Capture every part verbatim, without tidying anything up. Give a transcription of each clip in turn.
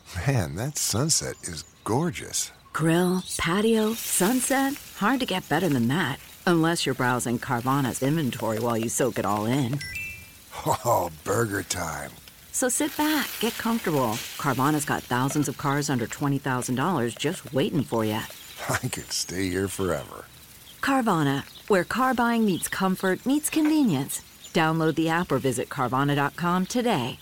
Man, that sunset is gorgeous. Grill, patio, sunset. Hard to get better than that. Unless you're browsing Carvana's inventory while you soak it all in. Oh, burger time. So sit back, get comfortable. Carvana's got thousands of cars under twenty thousand dollars just waiting for you. I could stay here forever. Carvana, where car buying meets comfort, meets convenience. Download the app or visit Carvana dot com today.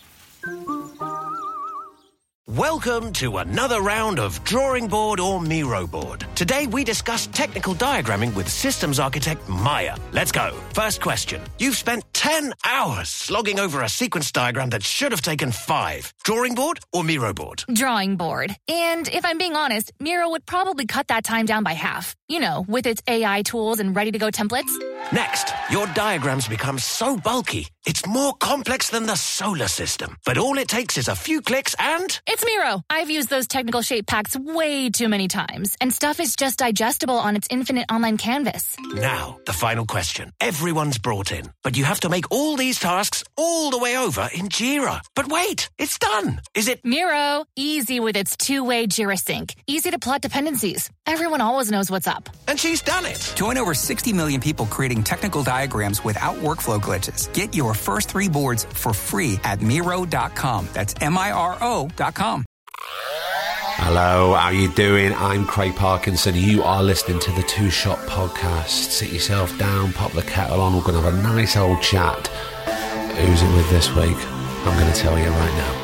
Welcome to another round of Drawing Board or Miro Board. Today we discuss technical diagramming with systems architect Maya. Let's go. First question. You've spent ten hours slogging over a sequence diagram that should have taken five. Drawing Board or Miro Board? Drawing Board. And if I'm being honest, Miro would probably cut that time down by half. You know, with its A I tools and ready-to-go templates. Next, your diagrams become so bulky, it's more complex than the solar system. But all it takes is a few clicks and... It's Miro. I've used those technical shape packs way too many times, and stuff is just digestible on its infinite online canvas. Now, the final question. Everyone's brought in, but you have to make all these tasks all the way over in Jira. But wait, it's done. Is it... Miro. Easy with its two-way Jira sync. Easy to plot dependencies. Everyone always knows what's up. And she's done it. Join over sixty million people creating technical diagrams without workflow glitches. Get your first three boards for free at Miro dot com. That's M I R O dot com. Hello, how you doing? I'm Craig Parkinson. You are listening to the Two Shot Podcast. Sit yourself down, pop the kettle on. We're going to have a nice old chat. Who's it with this week? I'm going to tell you right now.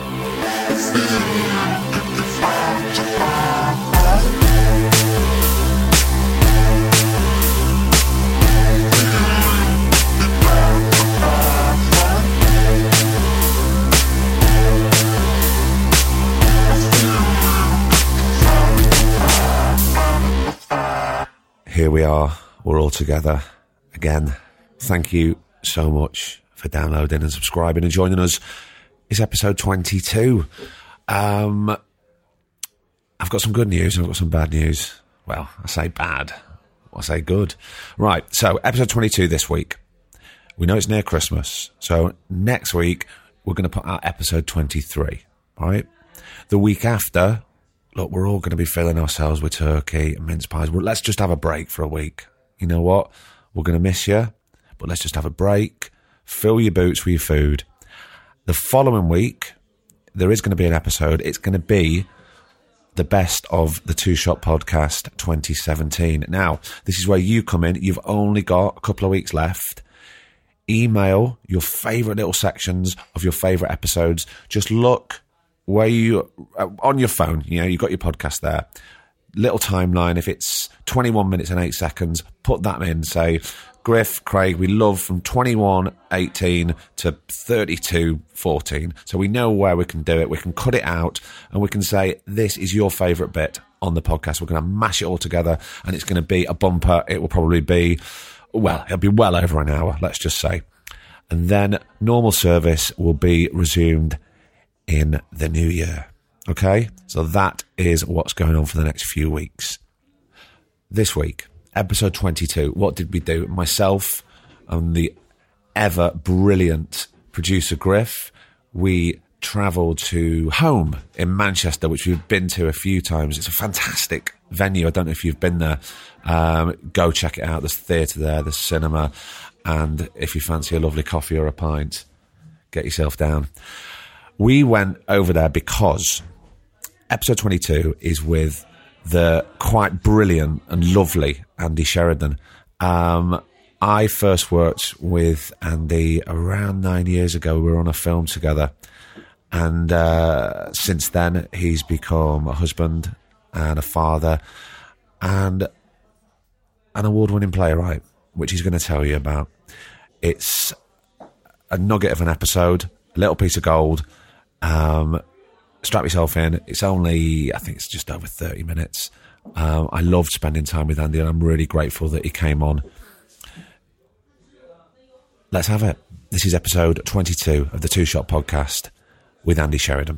Here we are, we're all together again. Thank you so much for downloading and subscribing and joining us. It's episode twenty-two. Um, I've got some good news and I've got some bad news. Well, I say bad, I say good. Right, so episode twenty-two this week. We know it's near Christmas, so next week we're going to put out episode twenty-three, right? The week after... Look, we're all going to be filling ourselves with turkey and mince pies. Well, let's just have a break for a week. You know what? We're going to miss you, but let's just have a break. Fill your boots with your food. The following week, there is going to be an episode. It's going to be the best of the Two Shot Podcast twenty seventeen. Now, this is where you come in. You've only got a couple of weeks left. Email your favourite little sections of your favourite episodes. Just look... where you, uh, on your phone, you know, you've got your podcast there, little timeline, if it's twenty-one minutes and eight seconds, put that in, say, Griff, Craig, we love from twenty-one eighteen to thirty-two fourteen, so we know where we can do it, we can cut it out, and we can say, this is your favourite bit on the podcast, we're going to mash it all together, and it's going to be a bumper, it will probably be, well, it'll be well over an hour, let's just say, and then normal service will be resumed in the new year. Okay? So that is what's going on for the next few weeks. This week, episode twenty-two, what did we do? Myself and the ever brilliant producer Griff, we travelled to Home in Manchester, which we've been to a few times. It's a fantastic venue. I don't know if you've been there. Um, go check it out. There's theatre there, there's cinema, and if you fancy a lovely coffee or a pint, get yourself down. We went over there because episode twenty-two is with the quite brilliant and lovely Andy Sheridan. Um, I first worked with Andy around nine years ago. We were on a film together. And uh, since then, he's become a husband and a father and an award-winning playwright, which he's going to tell you about. It's a nugget of an episode, a little piece of gold. Um, strap yourself in. It's only, I think it's just over thirty minutes. Um, I loved spending time with Andy and I'm really grateful that he came on. Let's have it. This is episode twenty-two of the Two Shot Podcast with Andy Sheridan.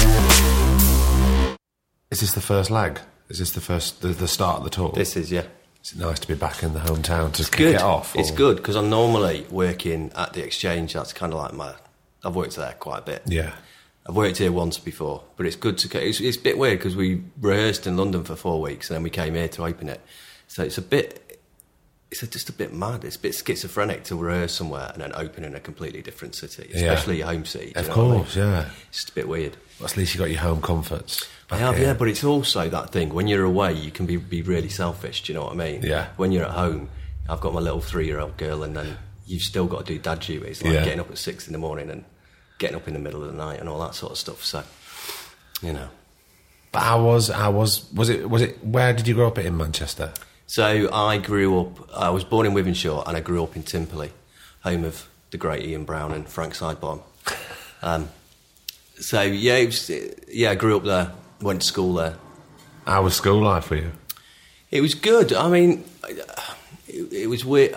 Is this the first leg? Is this the first, the, the start of the tour? This is, yeah. Is it nice to be back in the hometown to It's kick good. it off? It's or- good because I'm normally working at the Exchange. That's kind of like my. I've worked there quite a bit. Yeah. I've worked here once before, but it's good to. It's, it's a bit weird because we rehearsed in London for four weeks and then we came here to open it. So it's a bit. It's just a bit mad. It's a bit schizophrenic to rehearse somewhere and then open in a completely different city, especially Yeah. your home city. do Of you know what I mean? course, yeah. It's just a bit weird. Well, at least you got your home comforts. I back have, here. yeah, but it's also that thing. When you're away, you can be, be really selfish, do you know what I mean? Yeah. When you're at home, I've got my little three-year-old girl and then you've still got to do dad duties, like Yeah. getting up at six in the morning and getting up in the middle of the night and all that sort of stuff. So, you know. But I was, I was, was it, was it? Where did you grow up in Manchester? So I grew up, I was born in Wythenshawe and I grew up in Timperley, home of the great Ian Brown and Frank Sidebottom. Um, so, yeah, it was, yeah, I grew up there, went to school there. How was school life for you? It was good. I mean, it, it was weird.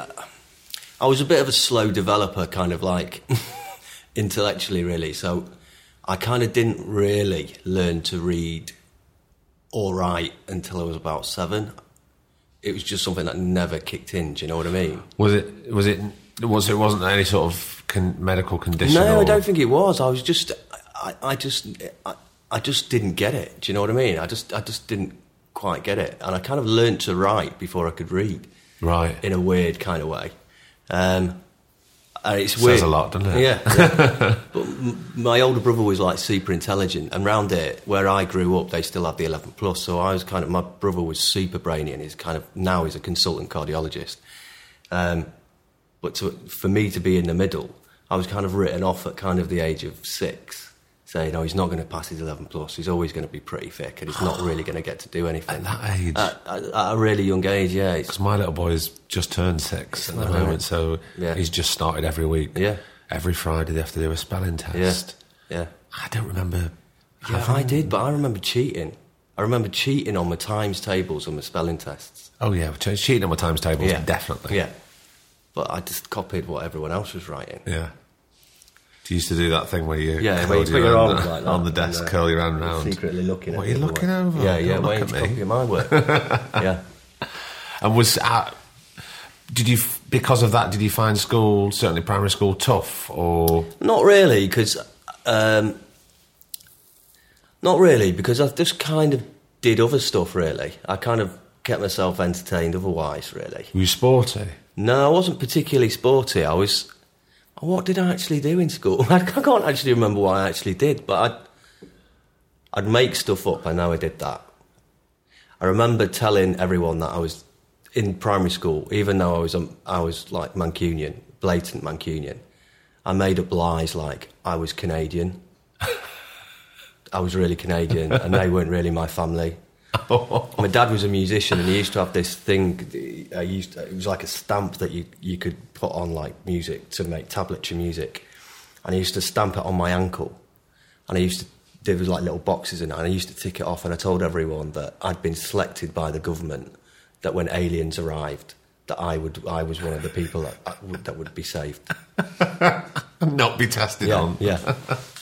I was a bit of a slow developer, kind of like intellectually, really. So I kind of didn't really learn to read or write until I was about seven. It was just something that never kicked in. Do you know what I mean? Was it? Was it? Was it? Wasn't any sort of con- medical condition? No, or? I don't think it was. I was just, I, I just, I, I just didn't get it. Do you know what I mean? I just, I just didn't quite get it, and I kind of learnt to write before I could read. Right. In a weird kind of way. Um, and it's Says weird. a lot, doesn't it? Yeah. yeah. But m- my older brother was like super intelligent, and round there where I grew up, they still had the eleven plus. So I was kind of, my brother was super brainy, and he's kind of now he's a consultant cardiologist. Um, but to, for me to be in the middle, I was kind of written off at kind of the age of six, saying, "Oh, he's not going to pass his eleven plus. He's always going to be pretty thick, and he's not really going to get to do anything." At that age? At, at, at a really young age, yeah. It's, Because my little boy's just turned six at the Right. moment, so Yeah. he's just started every week. Yeah. Every Friday they have to do a spelling test. yeah, yeah. I don't remember. Yeah, I did, but I remember cheating. I remember cheating on my times tables and my spelling tests. Oh yeah, ch- cheating on my times tables, definitely. Yeah. But I just copied what everyone else was writing. Yeah. Do you used to do that thing where you Yeah, curled where you put your your hand arms like that on the desk, and, uh, curl your hand round, secretly looking What at are you me. looking over? Yeah, yeah, Don't why look are at you me. copying my work? Yeah. And was uh, did you f- because of that? Did you find school, certainly primary school, tough or? Not really, because... Um, not really, because I just kind of did other stuff, really. I kind of kept myself entertained otherwise, really. Were you sporty? No, I wasn't particularly sporty. I was... What did I actually do in school? I can't actually remember what I actually did, but I'd, I'd make stuff up. I know I did that. I remember telling everyone that I was in primary school, even though I was um, I was like Mancunian, blatant Mancunian. I made up lies like I was Canadian. I was really Canadian, and they weren't really my family. My dad was a musician, and he used to have this thing. I used to, it was like a stamp that you you could put on like music to make tablature music, and I used to stamp it on my ankle, and I used to there was like little boxes in it, and I used to tick it off, and I told everyone that I'd been selected by the government, that when aliens arrived, that I would I was one of the people that that would be saved, Not be tested yeah, on. yeah,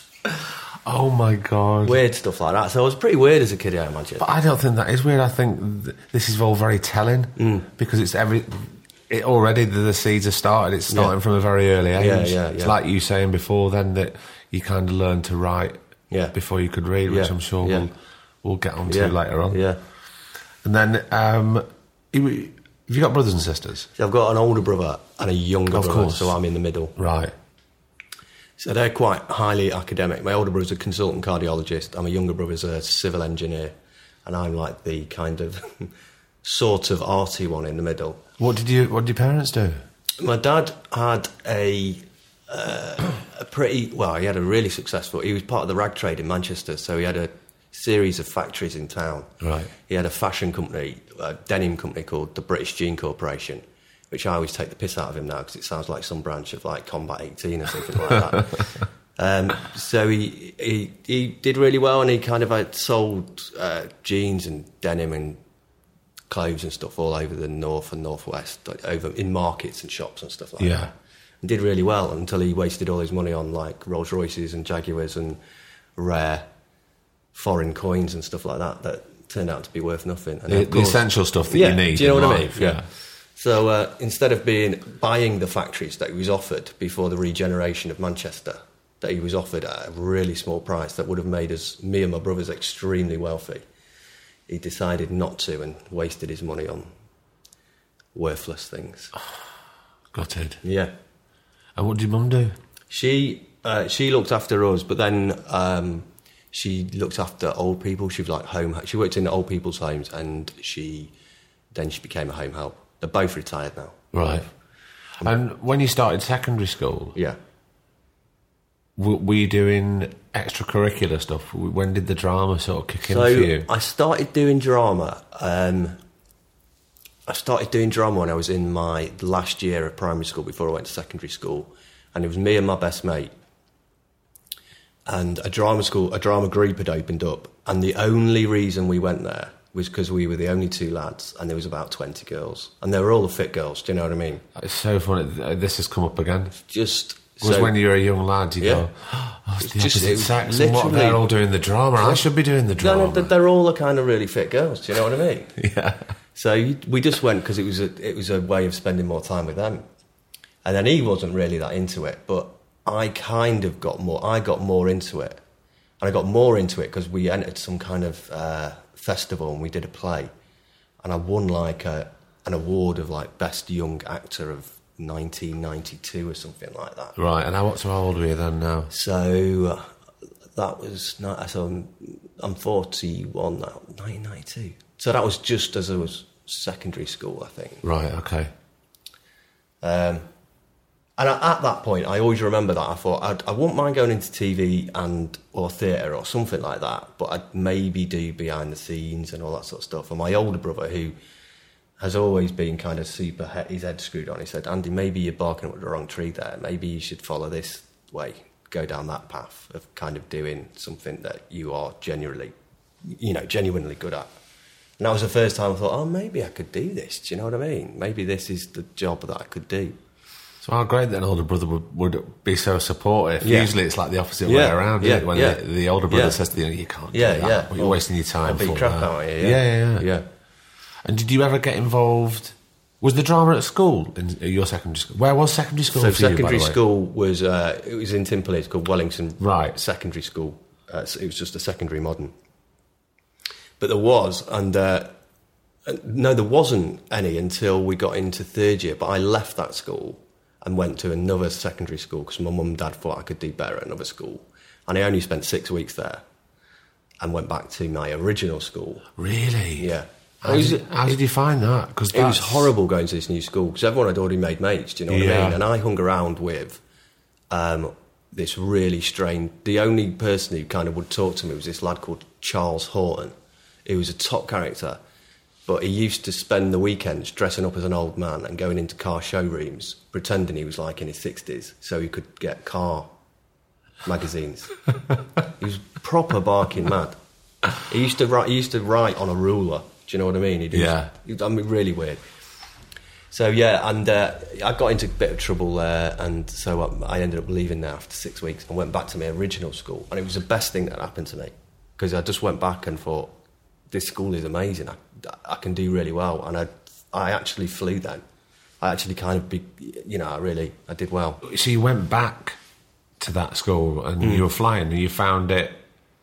Oh my god. weird stuff like that. So I was pretty weird as a kid, I imagine. But I don't think that is weird. I think th- this is all very telling Mm. because it's every. It already the, the seeds are started. It's starting Yeah. from a very early age. Yeah, yeah, It's yeah. like you saying before then that you kind of learned to write Yeah. before you could read, which Yeah, I'm sure yeah. we'll we'll get onto yeah, later on. Yeah. And then, um, you, have you got brothers and sisters? So I've got an older brother and a younger Of brother, course. so I'm in the middle. Right. So they're quite highly academic. My older brother's a consultant cardiologist, and my younger brother's a civil engineer, and I'm like the kind of sort of arty one in the middle. What did you? What did your parents do? My dad had a uh, a pretty well. He had a really successful. He was part of the rag trade in Manchester, so he had a series of factories in town. Right. He had a fashion company, a denim company called the British Jean Corporation, which I always take the piss out of him now because it sounds like some branch of like Combat eighteen or something like that. Um, so he, he he did really well, and he kind of had sold uh, jeans and denim and clothes and stuff all over the north and northwest, like over in markets and shops and stuff like Yeah. that. And did really well until he wasted all his money on like Rolls Royces and Jaguars and rare foreign coins and stuff like that that turned out to be worth nothing. And The, of the course- essential stuff that yeah, you need. do you know in what I mean? life, Yeah. So uh, instead of being buying the factories that he was offered before the regeneration of Manchester, that he was offered at a really small price that would have made us, me and my brothers, extremely wealthy, he decided not to and wasted his money on worthless things. Gutted. Yeah. And what did your mum do? She uh, she looked after us, but then um, she looked after old people. She was like home. She worked in old people's homes, and she then she became a home help. They're both retired now. Right. And when you started secondary school, Yeah. w- were you doing extracurricular stuff? When did the drama sort of kick in So for you? I started doing drama. Um, I started doing drama when I was in my last year of primary school before I went to secondary school, and it was me and my best mate. And a drama school, a drama group had opened up, and the only reason we went there was because we were the only two lads, and there was about twenty girls, and they were all the fit girls. Do you know what I mean? It's so funny. This has come up again. Just Was so, when you were a young lad, you Yeah. go, oh, it's the Just- opposite it was sex, and what, literally- they're all doing the drama. I should be doing the No, drama. no, they're- they're all the kind of really fit girls. Do you know what I mean? Yeah. So you, we just went because it was a it was a way of spending more time with them, and then he wasn't really that into it, but I kind of got more. I got more into it, and I got more into it because we entered some kind of uh, festival and we did a play, and I won like a, an award of like best young actor of nineteen ninety-two or something like that. Right, and how, what's how old were you then now? So uh, that was not, so I'm, I'm forty-one now, nineteen ninety-two. So that was just as I was secondary school, I think. Right, okay. Um, and I, at that point, I always remember that I thought I'd, I wouldn't mind going into T V and or theatre or something like that, but I'd maybe do behind the scenes and all that sort of stuff. And my older brother, who has always been kind of super, he- his head screwed on, he said, Andy, maybe you're barking up the wrong tree there. Maybe you should follow this way, go down that path of kind of doing something that you are genuinely, you know, genuinely good at. And that was the first time I thought, oh, maybe I could do this. Do you know what I mean? Maybe this is the job that I could do. So how great that an older brother would, would be so supportive. Yeah. Usually it's like the opposite Yeah, way around, yeah, isn't it? When yeah. the, the older brother Yeah. says to you, you can't Yeah, do that. yeah. But you're Well, wasting your time I'll beat for crap that. out of you, yeah. Yeah, yeah, yeah. Yeah. And did you ever get involved... Was the drama at school, in your secondary school? Where was secondary school So for you, by secondary the way? school was, uh, it was in Timperley, it's called Wellington Right. Secondary School. Uh, so it was just a secondary modern. But there was, and uh, no, there wasn't any until we got into third year, but I left that school and went to another secondary school because my mum and dad thought I could do better at another school. And I only spent six weeks there and went back to my original school. Really? Yeah. How, It was- did, how did you find that? Cause It was that's- horrible going to this new school because everyone had already made mates, do you know what I Yeah. mean? And I hung around with um, this really strange... The only person who kind of would talk to me was this lad called Charles Horton. He was a top character, but he used to spend the weekends dressing up as an old man and going into car showrooms, pretending he was like in his sixties, so he could get car magazines. He was proper barking mad. He used to write. He used to write on a ruler. Do you know what I mean? He'd Yeah. I mean, really weird. So yeah, and uh, I got into a bit of trouble there, and so I, I ended up leaving there after six weeks and went back to my original school, and it was the best thing that happened to me because I just went back and thought, this school is amazing. I, I can do really well, and I I actually flew then. I actually kind of, be, you know, I really I did well. So you went back to that school and Mm. you were flying and you found it...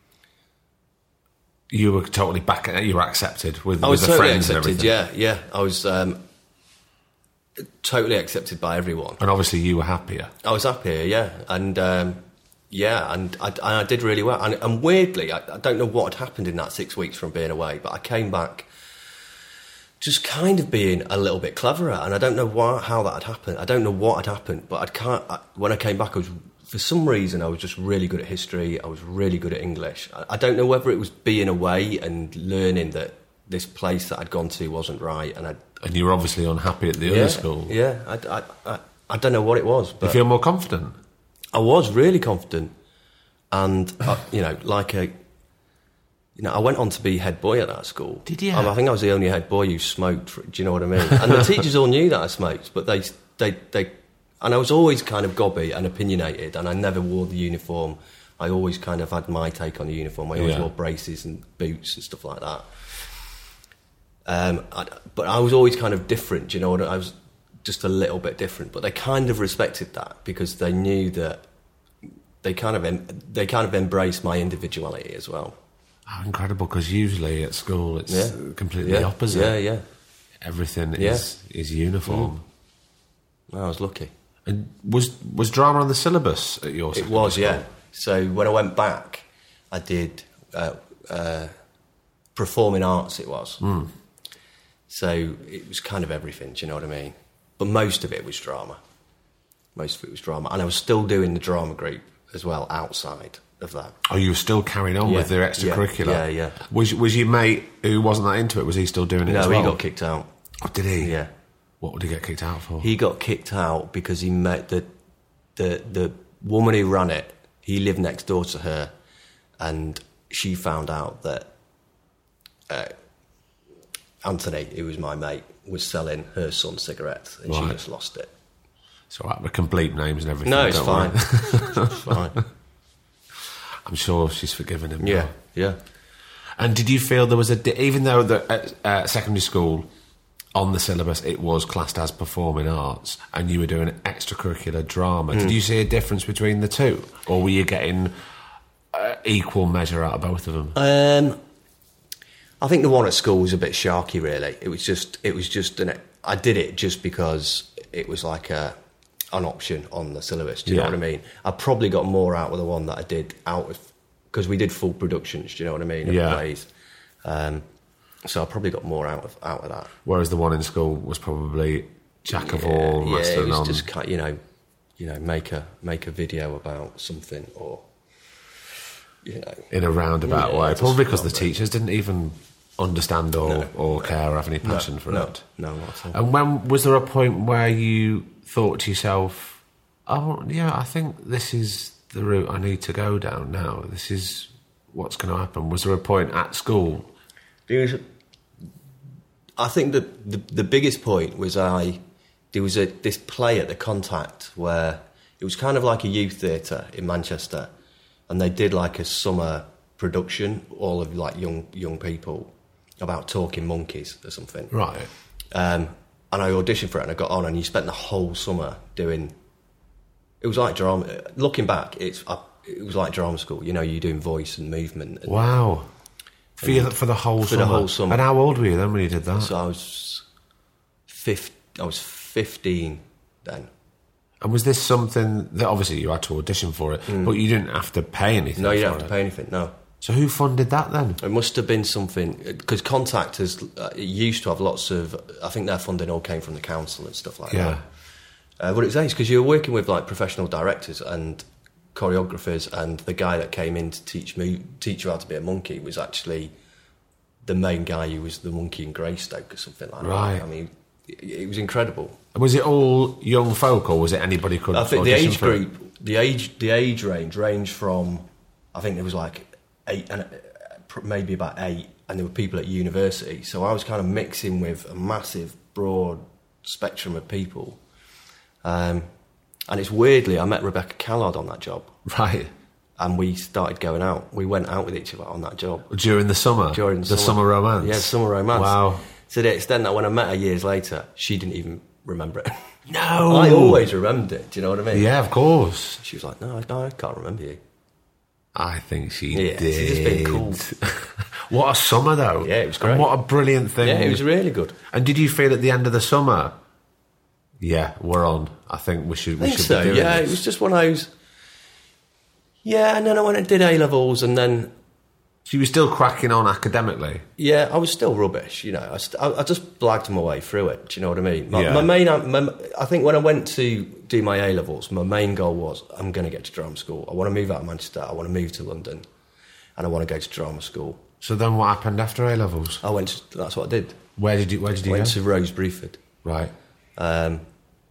You were totally back... You were accepted with, I with was the totally friends and accepted. everything. Yeah, yeah. I was um, totally accepted by everyone. And obviously you were happier. I was happier, yeah, and um, yeah, and I, and I did really well. And, and weirdly, I, I don't know what had happened in that six weeks from being away, but I came back just kind of being a little bit cleverer, and I don't know why, how that had happened. I don't know what had happened, but I'd can't, I, when I came back, I was for some reason I was just really good at history. I was really good at English. I, I don't know whether it was being away and learning that this place that I'd gone to wasn't right, and I. And you were obviously unhappy at the Yeah, other school. yeah. I, I, I, I don't know what it was, You but feel more confident? I was really confident, and uh, you know, like a, you know, I went on to be head boy at that school. Did you? Um, I think I was the only head boy who smoked. For, do you know what I mean? And the teachers all knew that I smoked, but they, they, they, and I was always kind of gobby and opinionated, and I never wore the uniform. I always kind of had my take on the uniform. I always Yeah. wore braces and boots and stuff like that. Um, I, but I was always kind of different, you know. I was just a little bit different, but they kind of respected that because they knew that they kind of em- they kind of embraced my individuality as well. Oh, incredible! Because usually at school it's Yeah. completely Yeah. the opposite. Yeah, yeah. Everything Yeah. is is uniform. I was lucky. And was was drama on the syllabus at your? It secondary was, school? yeah. So when I went back, I did uh, uh, performing arts. It was. Mm. So it was kind of everything. Do you know what I mean? But most of it was drama. Most of it was drama, and I was still doing the drama group as well outside of that. Oh, you were still carrying on Yeah. with their extracurricular. Yeah, yeah. Was was your mate who wasn't that into it? Was he still doing it? No, as well? he got kicked out. Oh, did he? Yeah. What would he get kicked out for? He got kicked out because he met the the the woman who ran it. He lived next door to her, and she found out that uh, Anthony, who was my mate, was selling her son cigarettes, and Right. she just lost it. It's all right, we can bleep names and everything. No, it's don't fine. worry. It's fine. I'm sure she's forgiven him. Yeah, now. yeah. And did you feel there was a, di- even though the, at uh, secondary school, on the syllabus, it was classed as performing arts, and you were doing extracurricular drama, Mm. did you see a difference between the two? Or were you getting uh, equal measure out of both of them? Um, I think the one at school was a bit sharky. Really, it was just it was just an. I did it just because it was like a an option on the syllabus. Do you Yeah. know what I mean? I probably got more out of the one that I did out of because we did full productions. Do you know what I mean? Of Yeah. plays. Um, so I probably got more out of out of that. Whereas the one in school was probably jack of all, yeah, master it of was none. just ki- you know, you know, make a make a video about something or you know. in a roundabout Yeah, way. just Probably because the not teachers didn't even understand or, No. or care or have any passion no, for no, it. No, not at all. And when was there a point where you thought to yourself, "Oh, yeah, I think this is the route I need to go down now. This is what's going to happen." Was there a point at school? There was, I think that the the biggest point was I there was a this play at the Contact where it was kind of like a youth theatre in Manchester, and they did like a summer production, all of like young young people about talking monkeys or something. Right. Um, and I auditioned for it and I got on, and you spent the whole summer doing. It was like drama. Looking back, it's I, it was like drama school. You know, you're doing voice and movement. And Wow. For, you, for the whole For the summer? whole summer. And how old were you then when you did that? So I was, fif- I was fifteen then. And was this something that obviously you had to audition for it, but you didn't have to pay anything? Mm. No, you don't for have to it? pay anything. No, So who funded that then? it must have been something because Contact has uh, it used to have lots of. I think their funding all came from the council and stuff like Yeah. that. Uh, but it's nice because you were working with like professional directors and choreographers, and the guy that came in to teach me teach you how to be a monkey was actually the main guy who was the monkey in Greystoke or something like Right. that. I mean, it, it was incredible. Was it all young folk, or was it anybody could I think the audition age for it? group, the age, the age range ranged from, I think there was like eight and uh, pr- maybe about eight, and there were people at university. So I was kind of mixing with a massive, broad spectrum of people. Um, and it's weirdly, I met Rebecca Callard on that job, Right. and we started going out. We went out with each other on that job. During the summer? During the the summer. summer romance? Yeah, summer romance. Wow. To the extent that when I met her years later, she didn't even remember it. No. I always remembered it. Do you know what I mean? Yeah, of course. She was like, no, no, I can't remember you. I think she Yeah, did. she's just been cool. What a summer, though. Yeah, it was And great. what a brilliant thing. Yeah, it was really good. And did you feel at the end of the summer, yeah, we're on. I think we should, I we think should so, be doing yeah. this. It was just one of those... Yeah, and then I went and did A-levels, and then... So you were still cracking on academically? Yeah, I was still rubbish, you know. I, st- I, I just blagged my way through it, do you know what I mean? My, Yeah. my main... My, I think when I went to do my A-levels, my main goal was, I'm going to get to drama school. I want to move out of Manchester. I want to move to London. And I want to go to drama school. So then what happened after A-levels? I went to... That's what I did. Where did you, where did you went go? to Rose Breford. Right. Um,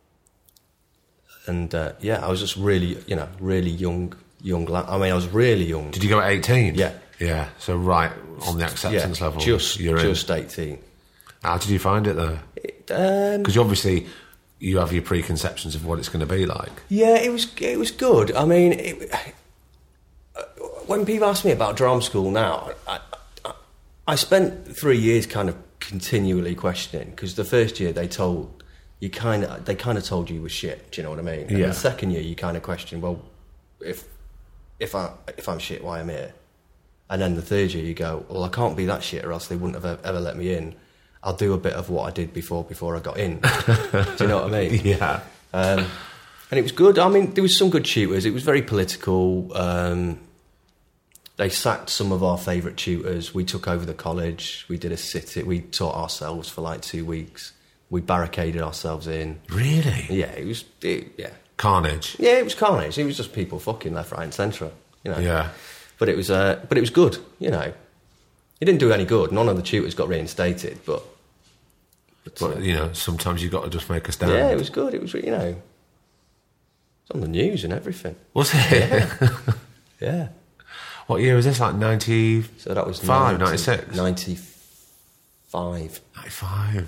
and, uh, yeah, I was just really, you know, really young... Young lad. I mean, I was really young. Did you go at eighteen? Yeah. Yeah, so right on the acceptance yeah, level. Just, you're in. just eighteen. How did you find it, though? It, um, Because obviously you have your preconceptions of what it's going to be like. yeah, it was it was good. I mean, it, uh, when people ask me about drama school now, I, I, I spent three years kind of continually questioning, because the first year they told you kind of they kind of told you you were shit. Do you know what I mean? And Yeah. the second year you kind of question, well, if if I if I'm shit, why am I here? And then the third year you go, well, I can't be that shit, or else they wouldn't have ever, ever let me in. I'll do a bit of what I did before before I got in. Do you know what I mean? Yeah. Um, and it was good. I mean, there was some good tutors. It was very political. Um, they sacked some of our favourite tutors. We took over the college. We did a sit-in. We taught ourselves for like two weeks. We barricaded ourselves in. Really? Yeah, it was. It, yeah, Carnage. yeah, it was carnage. It was just people fucking left, right, and centre. You know. Yeah. But it was. Uh, but it was good. You know. It didn't do any good. None of the tutors got reinstated. But. But, uh, But, you know, sometimes you've got to just make a stand. yeah, it was good. It was. You know. It's on the news and everything. Was it? Yeah. What year was this? Like ninety? So that was Five, ninety, ninety-six? ninety-five. ninety-five.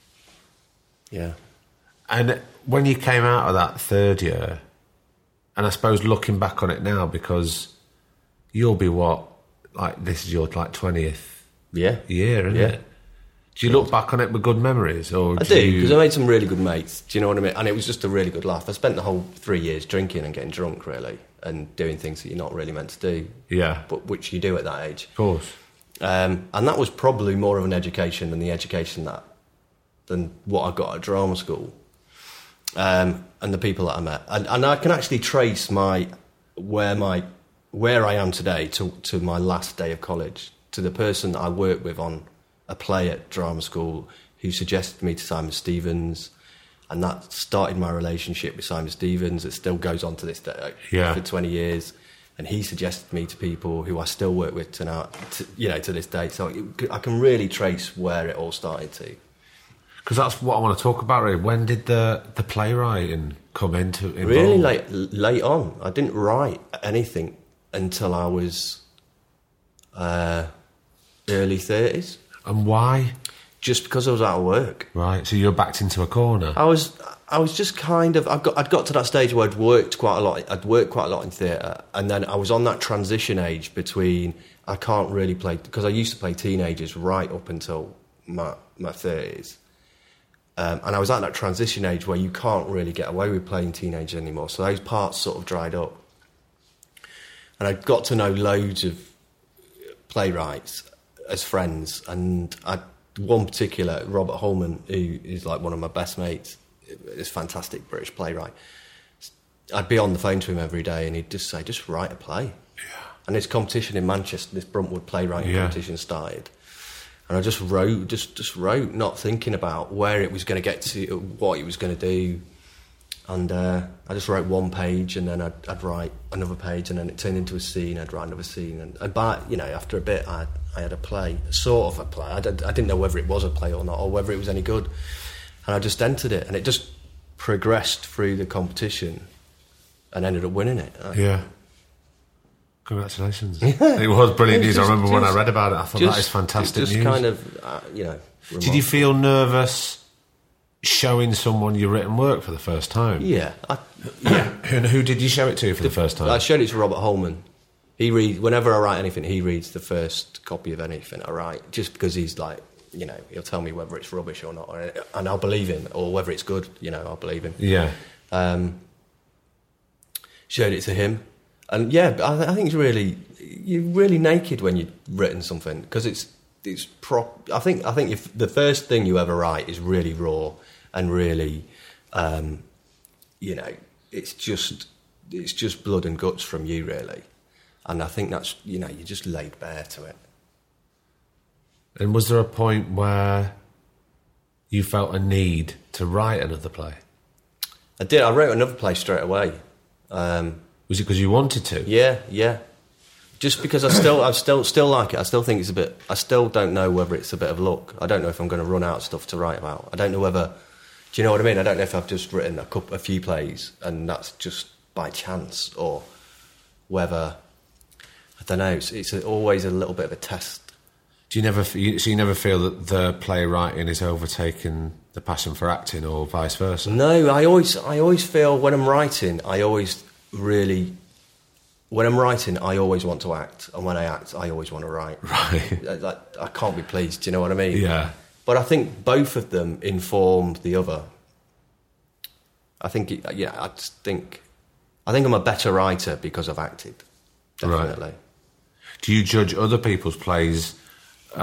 Yeah. And when you came out of that third year, and I suppose looking back on it now, because you'll be what, like this is your like twentieth Yeah. year, isn't Yeah. it? Do you look back on it with good memories, or I do do, you- because I made some really good mates. Do you know what I mean? And it was just a really good laugh. I spent the whole three years drinking and getting drunk, really, and doing things that you're not really meant to do, Yeah, but which you do at that age. of course. Um, and that was probably more of an education than the education that than what I got at drama school, um, and the people that I met. And, and I can actually trace my where my where I am today to to my last day of college, to the person that I worked with on a play at drama school who suggested me to Simon Stevens, and that started my relationship with Simon Stevens. It still goes on to this day, Yeah. for twenty years. And he suggested me to people who I still work with to now, to, you know, to this day. So it, I can really trace where it all started to. Because that's what I want to talk about, really. When did the, the playwriting come into involved? Really late, late on. I didn't write anything until I was uh, early thirties. And why? Just because I was out of work. Right, so you were backed into a corner. I was, I was just kind of. I got, I'd got to that stage where I'd worked quite a lot. I'd worked quite a lot in theatre, and then I was on that transition age between I can't really play, because I used to play teenagers right up until my my thirties, um, and I was at that transition age where you can't really get away with playing teenagers anymore. So those parts sort of dried up, and I got to know loads of playwrights as friends, and I. One particular, Robert Holman, who is like one of my best mates, is a fantastic British playwright. I'd be on the phone to him every day, and he'd just say, "Just write a play." Yeah. And this competition in Manchester, this Bruntwood playwriting Yeah. competition started, and I just wrote, just just wrote, not thinking about where it was going to get to, what it was going to do, and uh, I just wrote one page, and then I'd, I'd write another page, and then it turned into a scene. I'd write another scene, and, and by, you know, after a bit, I. I had a play, sort of a play. I, did, I didn't know whether it was a play or not, or whether it was any good. And I just entered it, and it just progressed through the competition and ended up winning it. Yeah. Congratulations. It was brilliant news. I Just- remember when I just- read about it, I thought that is fantastic just news. kind of, uh, you know. Did you feel nervous showing someone your written work for the first time? Yeah. I, yeah. And who did you show it to for the, first time? I showed it to Robert Holman. He reads, whenever I write anything, he reads the first copy of anything I write, just because he's like, you know, he'll tell me whether it's rubbish or not, or, and I'll believe him, or whether it's good, you know, I'll believe him. Yeah. Um, showed it to him, and yeah, I, I think it's really, you're really naked when you've written something, because it's it's prop. I think I think if the first thing you ever write is really raw and really, um, you know, it's just it's just blood and guts from you, really. And I think that's, you know, you're just laid bare to it. And was there a point where you felt a need to write another play? I did. I wrote another play straight away. Um, Was it because you wanted to? yeah, yeah. Just because I still, I still, still like it. I still think it's a bit. I still don't know whether it's a bit of luck. I don't know if I'm going to run out of stuff to write about. I don't know whether. Do you know what I mean? I don't know if I've just written a couple, a few plays, and that's just by chance, or whether. I don't know. It's, it's always a little bit of a test. Do you never? So you never feel that the playwriting is overtaking the passion for acting, or vice versa? No, I always, I always feel when I'm writing, I always really, when I'm writing, I always want to act, and when I act, I always want to write. Right. Like, I can't be pleased. Do you know what I mean? Yeah. but I think both of them informed the other. I think, it, yeah, I just think, I think I'm a better writer because I've acted. Definitely. Right. Do you judge other people's plays? Uh,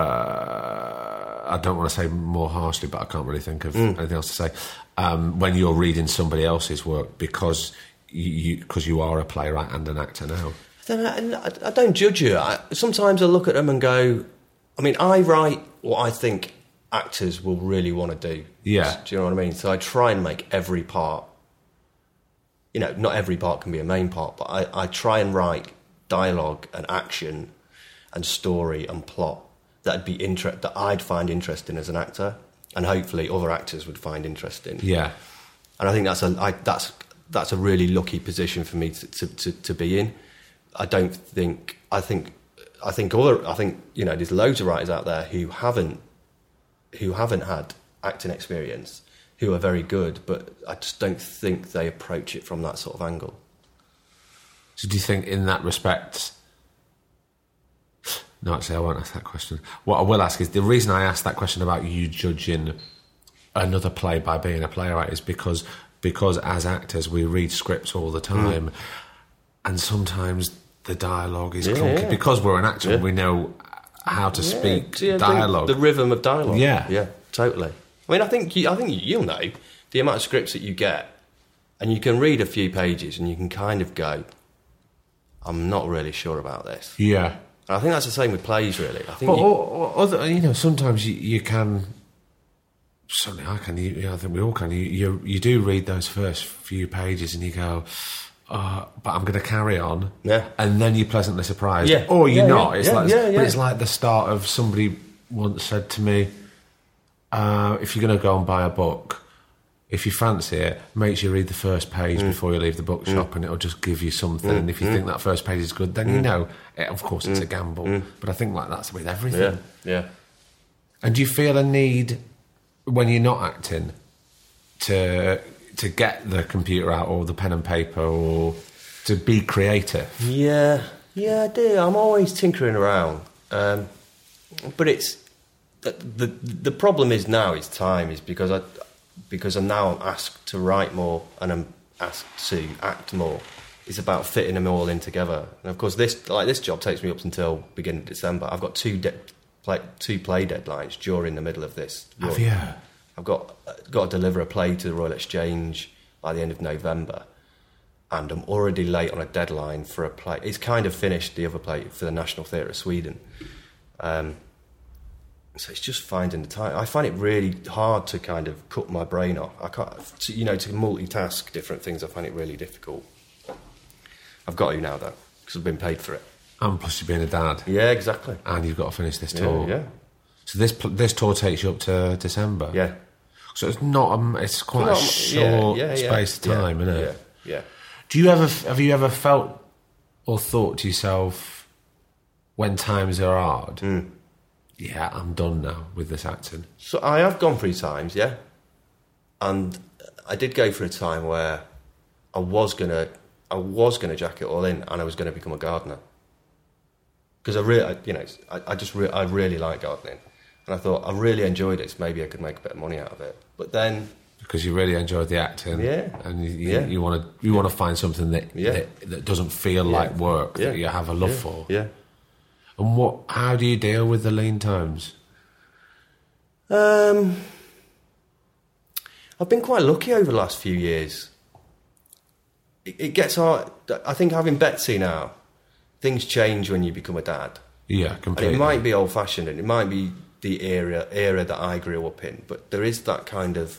I don't want to say more harshly, but I can't really think of mm. anything else to say. Um, when you're reading somebody else's work, because you because you, you are a playwright and an actor now. I don't, I, I don't judge you. I, sometimes I look at them and go, I mean, I write what I think actors will really want to do. Yeah. Do you know what I mean? So I try and make every part, you know, not every part can be a main part, but I, I try and write dialogue and action and story and plot that'd be inter- that I'd find interesting as an actor, and hopefully other actors would find interesting. Yeah. And I think that's a I, that's that's a really lucky position for me to, to, to, to be in. I don't think I think I think other I think you know there's loads of writers out there who haven't who haven't had acting experience, who are very good, but I just don't think they approach it from that sort of angle. So do you think in that respect... No, actually, I won't ask that question. What I will ask is, the reason I asked that question about you judging another play by being a playwright is because because as actors we read scripts all the time, mm. and sometimes the dialogue is yeah, clunky. Yeah. Because we're an actor, yeah. we know how to yeah. speak yeah, dialogue. The, the rhythm of dialogue. Yeah. Yeah, totally. I mean, I think, you, I think you'll know the amount of scripts that you get, and you can read a few pages and you can kind of go, I'm not really sure about this. Yeah. And I think that's the same with plays, really. I think but you, or, or other, you know, sometimes you, you can. Certainly, I can. You, you know, I think we all can. You, you you do read those first few pages and you go, oh, "But I'm going to carry on." Yeah. And then you're pleasantly surprised, yeah. or you're yeah, not. Yeah, it's yeah, like, yeah, yeah. but it's like the start of somebody once said to me, uh, "If you're going to go and buy a book, if you fancy it, make sure you read the first page mm. before you leave the bookshop, mm. and it'll just give you something. Mm. And if you mm. think that first page is good, then mm. you know. It, of course, it's mm. a gamble, mm. but I think like that's with everything. Yeah, yeah. And do you feel a need when you're not acting to to get the computer out or the pen and paper or to be creative? Yeah, yeah, I do. I'm always tinkering around, um, but it's the, the the problem is now is time is because I. Because I'm now asked to write more and I'm asked to act more. It's about fitting them all in together. And of course, this like this job takes me up until beginning of December. I've got two de- play, two play deadlines during the middle of this. Have you? I've got got to deliver a play to the Royal Exchange by the end of November, and I'm already late on a deadline for a play. It's kind of finished the other play for the National Theatre of Sweden. Um, So it's just finding the time. I find it really hard to kind of cut my brain off. I can't, to, you know, to multitask different things. I find it really difficult. I've got to now though, because I've been paid for it. And plus, you're being a dad. Yeah, exactly. And you've got to finish this yeah, tour. Yeah. So this this tour takes you up to December. Yeah. So it's not. Um, it's quite not, a short yeah, yeah, space yeah, of time, yeah, isn't it? Yeah. Yeah. Do you ever have you ever felt or thought to yourself when times are hard? Mm. Yeah, I'm done now with this acting. So I have gone through times, yeah, and I did go through a time where I was gonna, I was gonna jack it all in, and I was gonna become a gardener because I really, you know, I, I just, re- I really like gardening, and I thought I really enjoyed it. So maybe I could make a bit of money out of it, but then because you really enjoyed the acting, yeah, and you, you, yeah. you want to, you yeah. want to find something that, yeah. that that doesn't feel yeah. like work yeah. that you have a love yeah. for, yeah. And what? How do you deal with the lean times? Um, I've been quite lucky over the last few years. It, it gets hard. I think having Betsy now, things change when you become a dad. Yeah, completely. And it might be old-fashioned, and it might be the era era that I grew up in, but there is that kind of.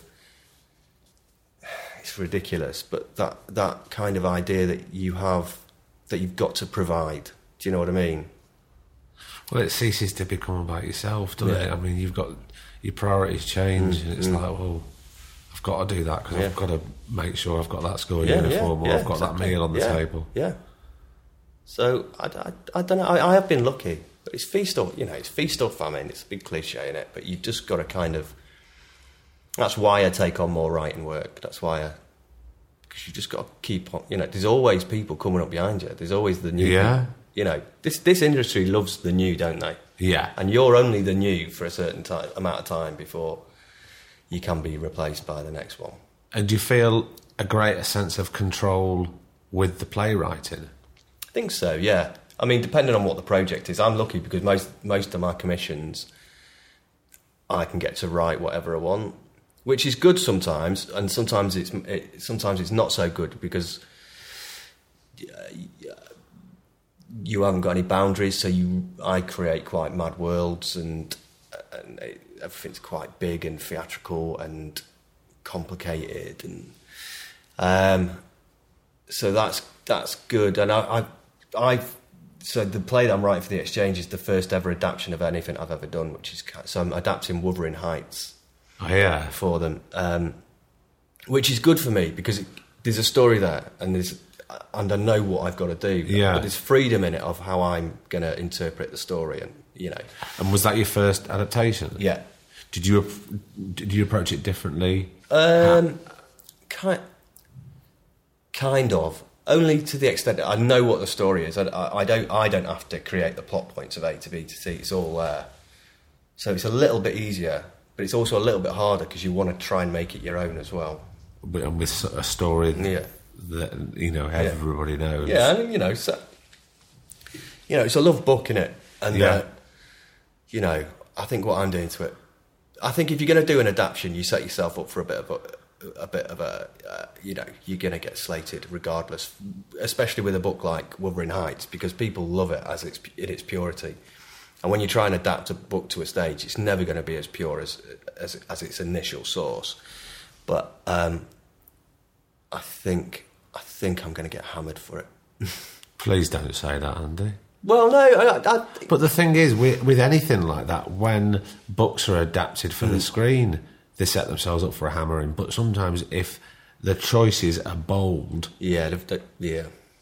It's ridiculous, but that that kind of idea that you have that you've got to provide. Do you know what I mean? Well, it ceases to become about yourself, doesn't yeah. it? I mean, you've got your priorities change, mm, and it's mm. like, well, I've got to do that because yeah. I've got to make sure I've got that school yeah, uniform, yeah, or yeah, I've got exactly. that meal on the yeah, table. Yeah. So I, I, I don't know. I, I have been lucky, but it's feast or you know, it's feast or famine. It's a big cliche in it, but you've just got to kind of. That's why I take on more writing work. That's why I. Because you've just got to keep on. You know, there's always people coming up behind you. There's always the new. Yeah. People. You know, this this industry loves the new, don't they? Yeah. And you're only the new for a certain time, amount of time before you can be replaced by the next one. And do you feel a greater sense of control with the playwriting? I think so, yeah. I mean, depending on what the project is, I'm lucky because most most of my commissions, I can get to write whatever I want, which is good sometimes, and sometimes it's it, sometimes it's not so good because you haven't got any boundaries. So you, I create quite mad worlds, and, and it, everything's quite big and theatrical and complicated, and um, so that's that's good. And I, I, I've so the play that I'm writing for the Exchange is the first ever adaptation of anything I've ever done, which is so I'm adapting Wuthering Heights. Oh, yeah, for them, um, which is good for me because it, there's a story there, and there's and I know what I've got to do. Yeah, but there's freedom in it of how I'm going to interpret the story, and you know. And was that your first adaptation? Yeah. Did you did you approach it differently? Um, kind, kind of. Only to the extent that I know what the story is. I, I, I don't. I don't have to create the plot points of A to B to C. It's all there. So it's a little bit easier, but it's also a little bit harder because you want to try and make it your own as well. But and with a story that, yeah. that you know everybody yeah. knows. Yeah, and you know, so, you know, it's a love book, innit? And yeah. uh, you know, I think what I'm doing to it. I think if you're going to do an adaptation, you set yourself up for a bit of a. a bit of a, uh, you know, you're going to get slated regardless, especially with a book like Wuthering Heights, because people love it as it's in its purity. And when you try and adapt a book to a stage, it's never going to be as pure as as, as its initial source. But um, I think I think I'm going to get hammered for it. Please don't say that, Andy. Well, no. I, I, but the thing is, with, with anything like that, when books are adapted for mm. the screen, they set themselves up for a hammering. But sometimes if the choices are bold... Yeah, yeah.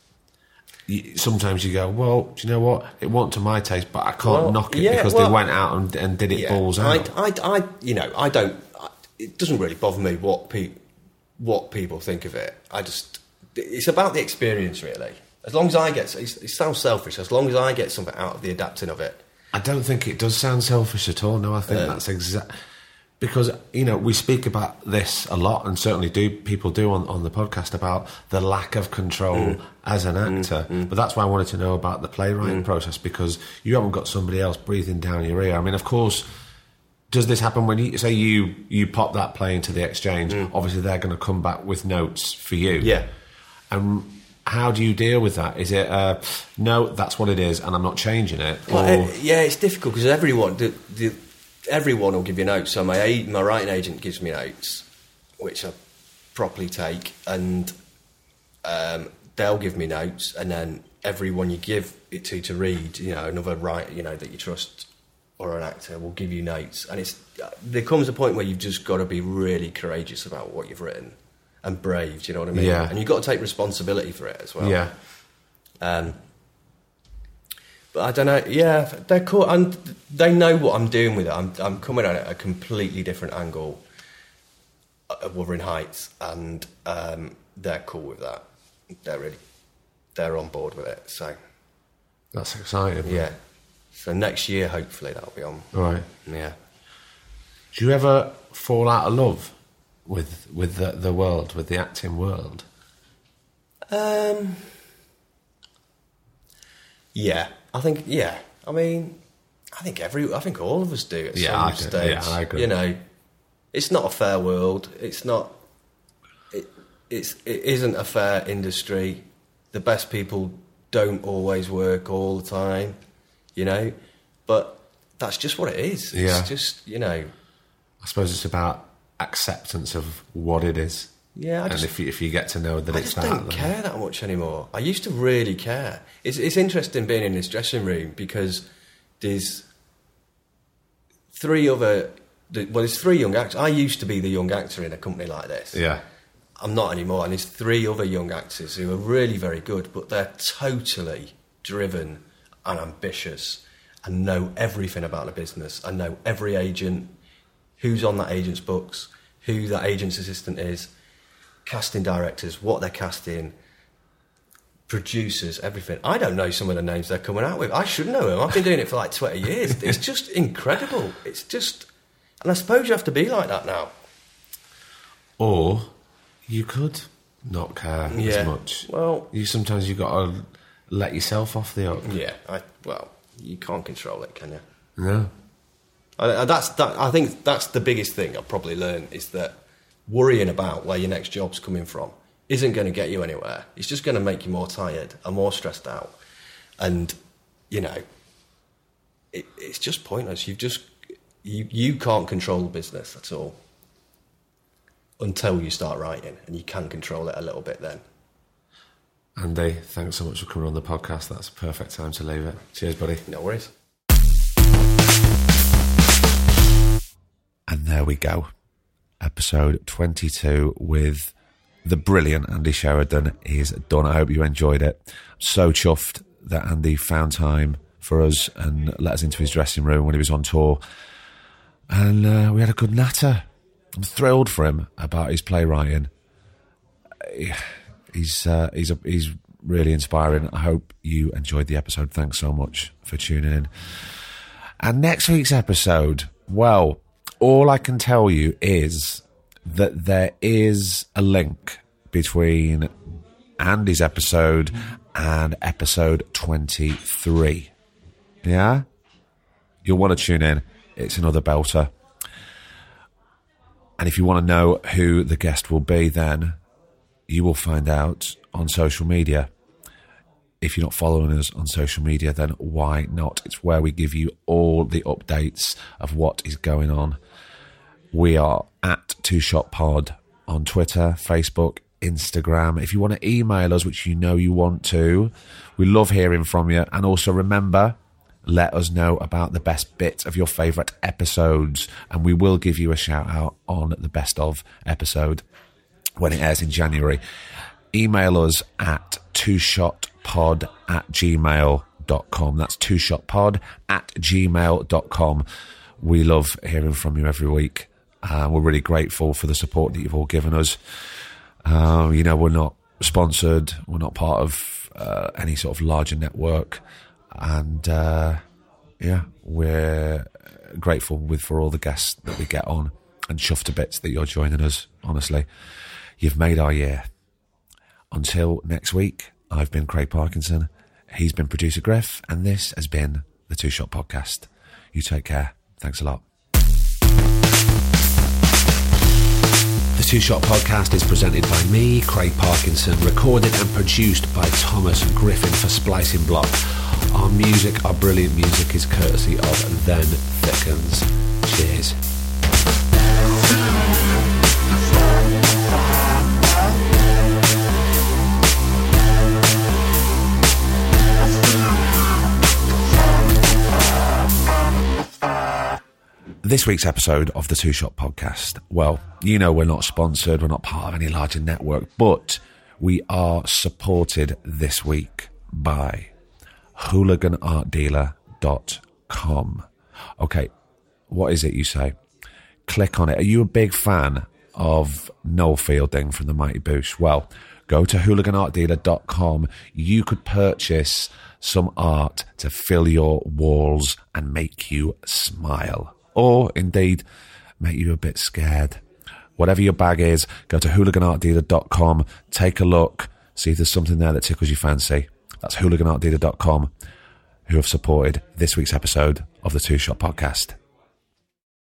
You, sometimes you go, well, do you know what? It wasn't to my taste, but I can't well, knock it yeah, because well, they went out and, and did it yeah, balls out. I, I, I, you know, I don't... I, it doesn't really bother me what, pe- what people think of it. I just... It's about the experience, really. As long as I get... It sounds selfish. As long as I get something out of the adapting of it. I don't think it does sound selfish at all. No, I think um, that's exact... Because, you know, we speak about this a lot, and certainly do people do on, on the podcast, about the lack of control mm. as an actor. Mm, mm. But that's why I wanted to know about the playwriting mm. process, because you haven't got somebody else breathing down your ear. I mean, of course, does this happen when you say you, you pop that play into the Exchange? Mm. Obviously, they're going to come back with notes for you. Yeah. And how do you deal with that? Is it, uh, no, that's what it is, and I'm not changing it? Well, or... uh, yeah, it's difficult because everyone... The, the, Everyone will give you notes. So my my writing agent gives me notes, which I properly take, and um, they'll give me notes. And then everyone you give it to to read, you know, another writer, you know, that you trust or an actor will give you notes. And it's there comes a point where you've just got to be really courageous about what you've written and brave. Do you know what I mean? Yeah. And you've got to take responsibility for it as well. Yeah. Um. But I don't know. Yeah, they're cool, and they know what I'm doing with it. I'm I'm coming at it at a completely different angle of Wuthering Heights, and um, they're cool with that. They're really they're on board with it. So that's exciting. Yeah. So next year, hopefully, that'll be on. Right. Yeah. Do you ever fall out of love with with the, the world, with the acting world? Um. Yeah. I think, yeah. I mean, I think every, I think all of us do at yeah, some stage. Yeah, I agree. You know, it's not a fair world. It's not. It, it's it isn't a fair industry. The best people don't always work all the time. You know, but that's just what it is. Yeah. It's just, you know. I suppose it's about acceptance of what it is. Yeah, I and just, if you, if you get to know that I it's just that, don't then... care that much anymore. I used to really care. It's it's interesting being in this dressing room because there's three other. Well, there's three young actors. I used to be the young actor in a company like this. Yeah, I'm not anymore. And there's three other young actors who are really very good, but they're totally driven and ambitious and know everything about the business and know every agent, who's on that agent's books, who that agent's assistant is. Casting directors, what they're casting, producers, everything. I don't know some of the names they're coming out with. I should know them. I've been doing it for like twenty years. It's just incredible. It's just... And I suppose you have to be like that now. Or you could not care Yeah. as much. Well... You Sometimes you've got to let yourself off the hook. Yeah, I, well, you can't control it, can you? No. I, that's that, I think that's the biggest thing I've probably learned, is that worrying about where your next job's coming from isn't going to get you anywhere. It's just going to make you more tired and more stressed out. And, you know, it, it's just pointless. You've just... You, you can't control the business at all until you start writing, and you can control it a little bit then. Andy, thanks so much for coming on the podcast. That's a perfect time to leave it. Cheers, buddy. No worries. And there we go. Episode twenty-two with the brilliant Andy Sheridan is done. I hope you enjoyed it. I'm so chuffed that Andy found time for us and let us into his dressing room when he was on tour. And uh, we had a good natter. I'm thrilled for him about his playwriting. He's uh, he's a, he's really inspiring. I hope you enjoyed the episode. Thanks so much for tuning in. And next week's episode, well, all I can tell you is that there is a link between Andy's episode and episode twenty-three. Yeah? You'll want to tune in. It's another belter. And if you want to know who the guest will be, then you will find out on social media. If you're not following us on social media, then why not? It's where we give you all the updates of what is going on. We are at Two Shot Pod on Twitter, Facebook, Instagram. If you want to email us, which you know you want to, we love hearing from you. And also remember, let us know about the best bit of your favourite episodes, and we will give you a shout out on the best of episode when it airs in January. Email us at two shot pod at gmail dot com. That's two shot pod at gmail dot com. We love hearing from you every week. Uh, we're really grateful for the support that you've all given us. Um, you know, we're not sponsored. We're not part of uh, any sort of larger network. And, uh, yeah, we're grateful with for all the guests that we get on, and chuffed to bits that you're joining us. Honestly, you've made our year. Until next week, I've been Craig Parkinson. He's been producer Griff, and this has been the Two Shot Podcast. You take care. Thanks a lot. The Two Shot Podcast is presented by me, Craig Parkinson, recorded and produced by Thomas Griffin for Splicing Block. Our music, our brilliant music, is courtesy of Then Thickens. Cheers. This week's episode of the Two Shot Podcast, well, you know we're not sponsored, we're not part of any larger network, but we are supported this week by hooligan art dealer dot com. Okay, what is it, you say? Click on it. Are you a big fan of Noel Fielding from the Mighty Boosh? Well, go to hooligan art dealer dot com. You could purchase some art to fill your walls and make you smile. Or, indeed, make you a bit scared. Whatever your bag is, go to hooligan art dealer dot com, take a look, see if there's something there that tickles your fancy. That's hooligan art dealer dot com, who have supported this week's episode of the Two Shot Podcast.